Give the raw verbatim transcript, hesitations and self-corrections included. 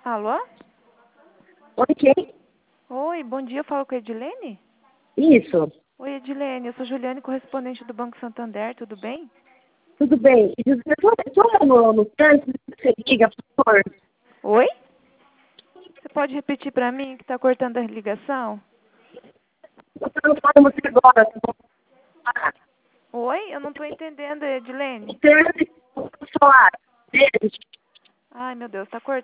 Alô? Oi, quem? Oi, bom dia, eu falo com a Edilene? Isso. Oi, Edilene, eu sou Juliane, correspondente do Banco Santander, tudo bem? Tudo bem. Eu estou no, no trânsito, você liga, por favor. Oi? Você pode repetir para mim que está cortando a ligação? Eu estou no fórum você agora. Tá bom? Oi? Eu não estou entendendo, O Edilene. trânsito, o falar. Beijo. Ai, meu Deus, está cortando.